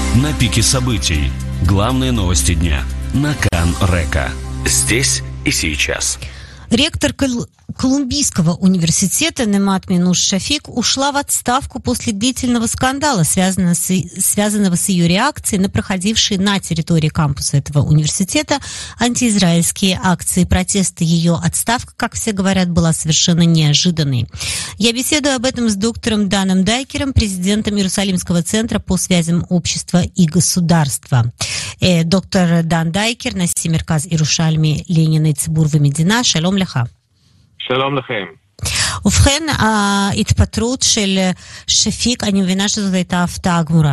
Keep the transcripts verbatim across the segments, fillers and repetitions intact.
На пике событий. Главные новости дня. На Кан-Река. Здесь и сейчас. Ректор Кол- Колумбийского университета Немат Минуш-Шафик ушла в отставку после длительного скандала, связанного с, связанного с ее реакцией на проходившие на территории кампуса этого университета антиизраильские акции протеста. Ее отставка, как все говорят, была совершенно неожиданной. Я беседую об этом с доктором Даном Дайкером, президентом Иерусалимского центра по связям общества и государства. Э, доктор Дан Дайкер, נשיא מרכז ירושלמי לענייני ציבור ומדינה, שלום לך. שלום לכם. ובכן, ההתפטרות של שפיק, אני מבינה שזאת הייתה הפתעה גמורה.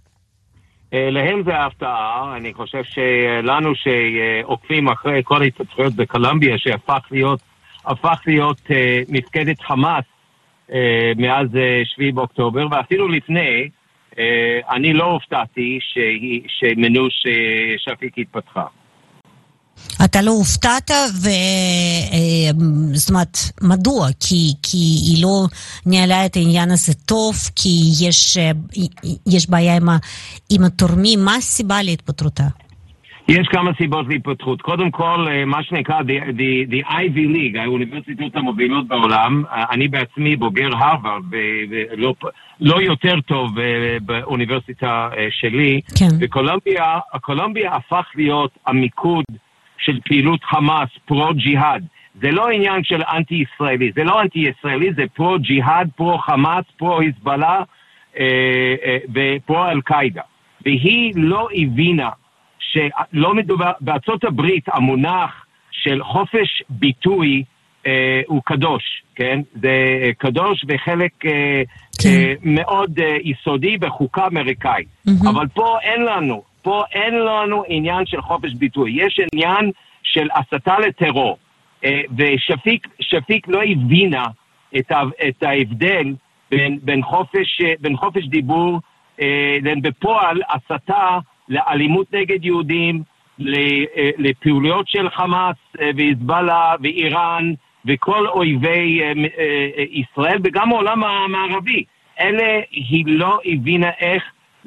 להם זה ההפתעה. אני חושב שלנו שעוקבים אחרי כל ההתפתחויות בקולומביה, שהפך להיות, הפך להיות מפקדת חמאס מאז שביעי באוקטובר, ואפילו לפני, אני לא הופתעתי שמנוש שפיק התפתחה. אתה לא הופתעת, ו... זאת אומרת, מדוע? כי, כי היא לא ניהלה את העניין הזה טוב, כי יש, יש בעיה עם, ה... עם התורמים. מה הסיבה להתפטרותה? יש כמה סיבות להתפטרות. קודם כל, מה שנקרא the, the, the Ivy League, האוניברסיטאות המובילות בעולם. אני בעצמי בוגר הרווארד, ולא לא יותר טוב באוניברסיטה שלי. כן. וקולומביה, קולומביה הפך להיות המיקוד של פעילות חמאס, פרו-ג'יהאד. זה לא עניין של אנטי-ישראלי, זה לא אנטי-ישראלי, זה פרו-ג'יהאד, פרו-חמאס, פרו-היזבאללה אה, אה, ופרו-אל-קאידה. והיא לא הבינה שלא מדובר, בארצות הברית המונח של חופש ביטוי אה, הוא קדוש, כן? זה קדוש וחלק אה, כן. אה, מאוד אה, יסודי בחוקה אמריקאית. Mm-hmm. אבל פה אין לנו, פה אין לנו עניין של חופש ביטוי. יש עניין של הסתה לטרור. אה, ושפיק שפיק לא הבינה את, ה, את ההבדל בין, בין, חופש, בין חופש דיבור, אה, בין בפועל הסתה לאלימות נגד יהודים, לפעוליות של חמאס והיזבאללה ואיראן וכל אויבי ישראל וגם העולם המערבי. אלה היא לא הבינה איך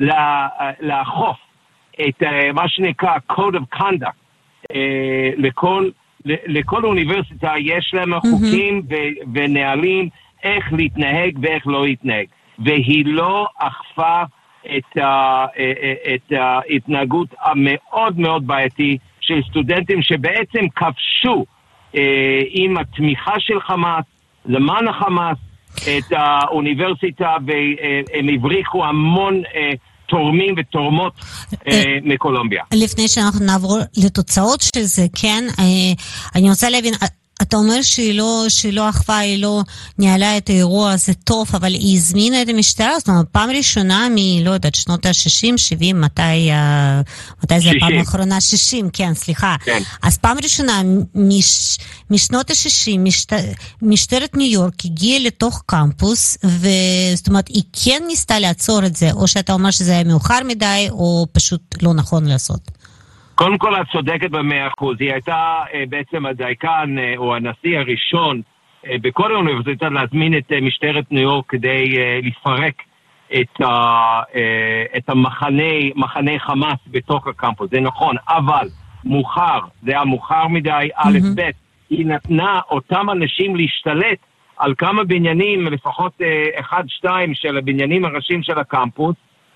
לאכוף את מה שנקרא Code of Conduct. לכל, לכל אוניברסיטה יש להם חוקים ונהלים איך להתנהג ואיך לא להתנהג. והיא לא אכפה את, ה, את ההתנהגות המאוד מאוד בעייתי של סטודנטים שבעצם כבשו אה, עם התמיכה של חמאס, למען החמאס, את האוניברסיטה, והם הבריחו המון אה, תורמים ותורמות אה, מקולומביה. לפני שאנחנו נעבור לתוצאות של זה, כן, אה, אני רוצה להבין, אתה אומר שהיא לא, שהיא לא אכפה, היא לא ניהלה את האירוע הזה טוב, אבל היא הזמינה את המשטרה, זאת אומרת, פעם ראשונה מ, לא יודעת, שנות ה-שישים, שבעים, מתי, מתי זה הפעם האחרונה? שישים, כן, סליחה. כן. אז פעם ראשונה, מש, משנות ה-שישים, משט, משטרת ניו יורק הגיעה לתוך קמפוס, וזאת אומרת, היא כן ניסתה לעצור את זה, או שאתה אומר שזה היה מאוחר מדי, או פשוט לא נכון לעשות? קודם כל, את צודקת במאה אחוז. היא הייתה בעצם הדייקן או הנשיא הראשון בכל האוניברסיטה להזמין את משטרת ניו יורק כדי לפרק את, ה, את המחנה, מחנה חמאס בתוך הקמפוס. זה נכון, אבל מאוחר, זה היה מאוחר מדי, א' ב', היא נתנה אותם אנשים להשתלט על כמה בניינים, לפחות אחד, שתיים של הבניינים הראשיים של הקמפוס,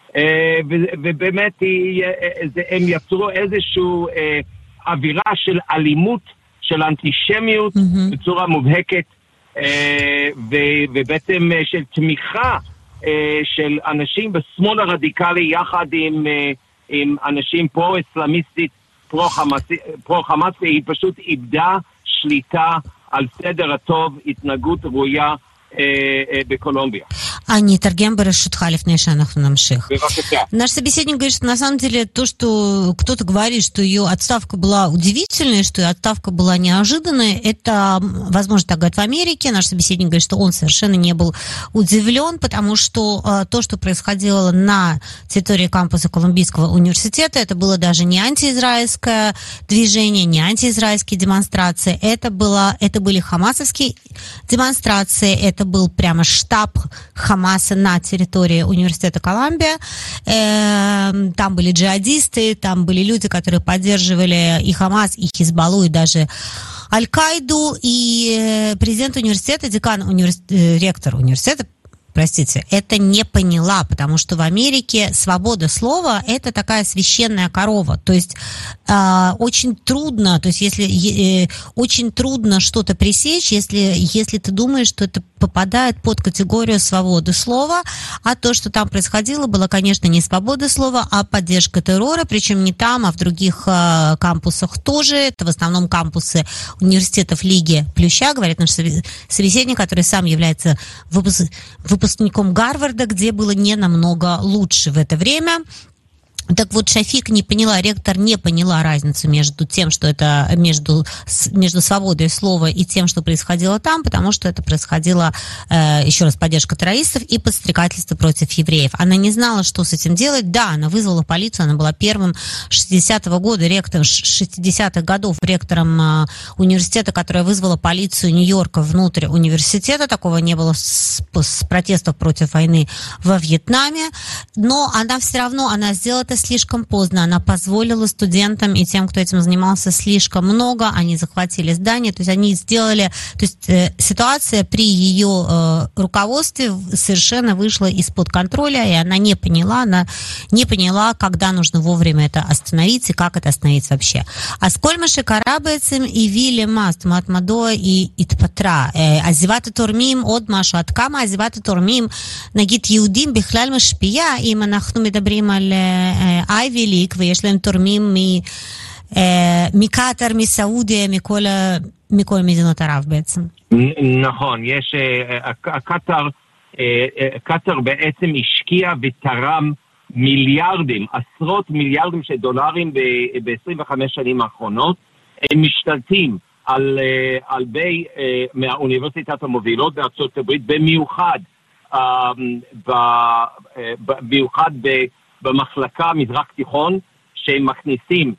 ובאמת הם יצרו איזשהו אווירה של אלימות, של אנטישמיות בצורה מובהקת, ובעצם של תמיכה של אנשים בשמאל הרדיקלי יחד עם, עם אנשים פרו-אסלאמיסטית, פרו-חמאס, והיא פשוט איבדה שליטה על סדר הטוב, התנהגות ראויה בקולומбия. אני אתרגם ברשותך לפני שאנחנו намших. Наш собеседник говорит, что на самом деле то, что кто-то говорит, что ее отставка была удивительной, что ее отставка была неожиданной, это, возможно, так говорят в Америке. Наш собеседник говорит, что он совершенно не был удивлен, потому что а, то, что происходило на территории кампуса Колумбийского университета, это было даже не антиизраильское движение, не антиизраильские демонстрации, это, было, это были хамасовские демонстрации, это был прямо штаб Хамаса на территории университета Колумбия. Э, э, там были джихадисты, там были люди, которые поддерживали и Хамас, и Хизбаллу, и даже Аль-Каиду, и президент университета, декан, универс... ректор университета, простите, это не поняла, потому что в Америке свобода слова – это такая священная корова. То есть э, очень трудно, то есть если э, очень трудно что-то пресечь, если, если ты думаешь, что это попадает под категорию свободы слова, а то, что там происходило, было, конечно, не свобода слова, а поддержка террора, причем не там, а в других э, кампусах тоже. Это в основном кампусы университетов Лиги Плюща, говорит наш собеседник, который сам является выпускником выпускником Гарварда, где было не намного лучше в это время. Так вот, Шафик не поняла, ректор не поняла разницу между тем, что это между, между свободой слова и тем, что происходило там, потому что это происходило, э, еще раз, поддержка террористов и подстрекательство против евреев. Она не знала, что с этим делать. Да, она вызвала полицию, она была первым шестидесятого года ректором, шестидесятых годов ректором э, университета, которая вызвала полицию Нью-Йорка внутрь университета. Такого не было с, с протестов против войны во Вьетнаме. Но она все равно, она сделала это слишком поздно. Она позволила студентам и тем, кто этим занимался, слишком много. Они захватили здание. То есть они сделали... То есть э, ситуация при ее э, руководстве совершенно вышла из-под контроля, и она не поняла, она не поняла, когда нужно вовремя это остановить и как это остановить вообще. А сколько שקרה בעצם הביא למה? זאת אומרת, מדוע היא התפטרה? עזיבת התורמים עוד משהו. עד כמה עזיבת התורמים, נגיד יהודים בכלל משפיעה, אם אנחנו מדברים על אייבי ליג, ויש להם תורמים מקטר, מסעודיה, מכל, מכל מדינות ערב בעצם. נכון, יש, הקטר, קטר בעצם השקיע ותרם מיליארדים, עשרות מיליארדים של דולרים ב-עשרים וחמש שנים האחרונות. הם משתלטים על בי מהאוניברסיטת המובילות בארצות הברית, במיוחד, במיוחד במחלקה מזרח תיכון, שהם מכניסים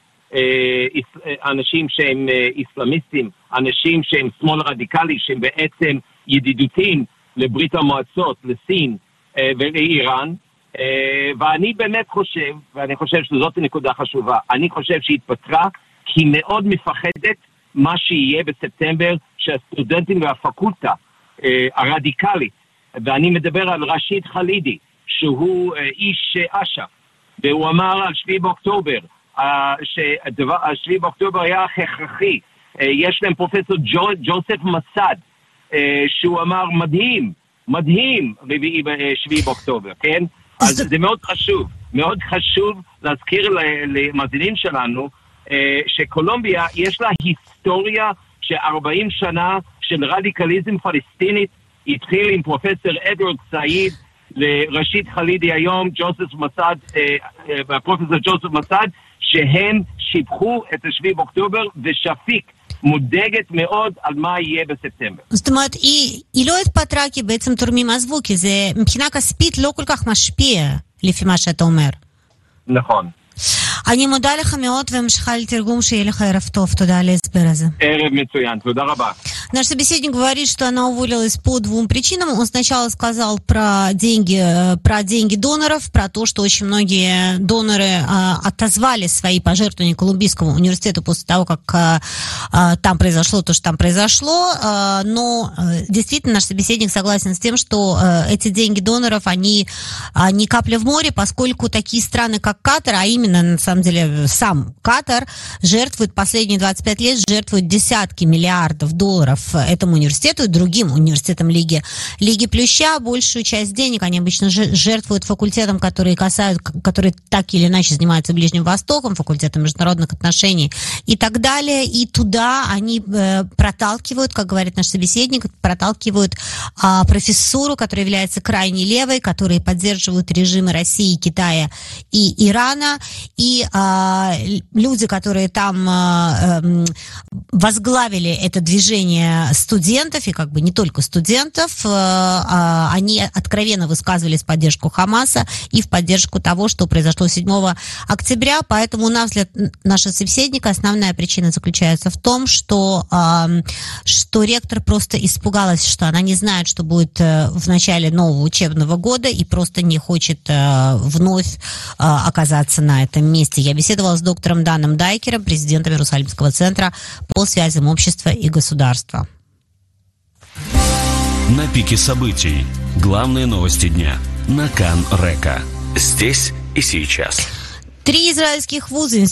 אנשים שהם איסלאמיסטים, אנשים שהם שמאל רדיקלי, שהם בעצם ידידותיים לברית המועצות, לסין ולאיראן. ואני באמת חושב, ואני חושב שזאת נקודה חשובה, אני חושב שהתפטרה כי מאוד מפחדת מה שיהיה בספטמבר שהסטודנטים והפקולטה הרדיקלית, ואני מדבר על רשיד חלידי, שהוא איש אש"ף, והוא אמר על שביעי באוקטובר, שהשביעי באוקטובר היה הכרחי. יש להם פרופסור ג'וזף מסד, שהוא אמר מדהים, מדהים שביעי באוקטובר, כן? אז זה מאוד חשוב, מאוד חשוב להזכיר למאזינים שלנו, שקולומביה יש לה היסטוריה של ארבעים שנה של רדיקליזם פלסטינית, התחיל עם פרופסור אדוארד סעיד, לרשיד חלידי היום, ג'וזף מסד, והפרופסור ג'וזף מסד, שהם שיבחו את השביעי באוקטובר, ושפיק מודאגת מאוד על מה יהיה בספטמבר. זאת אומרת, היא לא התפטרה כי בעצם תורמים עזבו, כי זה מבחינה כספית לא כל כך משפיע, לפי מה שאתה אומר. נכון. אני מודה לך מאוד וממשיכה לתרגום, שיהיה לך ערב טוב. תודה על ההסבר הזה. ערב מצוין, תודה רבה. Наш собеседник говорит, что она уволилась по двум причинам. Он сначала сказал про деньги, про деньги доноров, про то, что очень многие доноры а, отозвали свои пожертвования Колумбийскому университету после того, как а, а, там произошло то, что там произошло. А, но а, действительно наш собеседник согласен с тем, что а, эти деньги доноров, они а, не капля в море, поскольку такие страны, как Катар, а именно, на самом деле, сам Катар, жертвует последние двадцать пять лет, жертвует десятки миллиардов долларов этому университету и другим университетам Лиги, Лиги Плюща. Большую часть денег они обычно жертвуют факультетам, которые касают, которые так или иначе занимаются Ближним Востоком, факультетом международных отношений и так далее. И туда они э, проталкивают, как говорит наш собеседник, проталкивают э, профессуру, которая является крайне левой, которые поддерживают режимы России, Китая и Ирана. И э, люди, которые там э, э, возглавили это движение студентов, и как бы не только студентов, они откровенно высказывались в поддержку Хамаса и в поддержку того, что произошло седьмого октября, поэтому, на взгляд нашего собеседника, основная причина заключается в том, что, что ректор просто испугалась, что она не знает, что будет в начале нового учебного года и просто не хочет вновь оказаться на этом месте. Я беседовала с доктором Даном Дайкером, президентом Иерусалимского центра по связям общества и государства. На пике событий. Главные новости дня на Кан Река. Здесь и сейчас. Три израильских вуза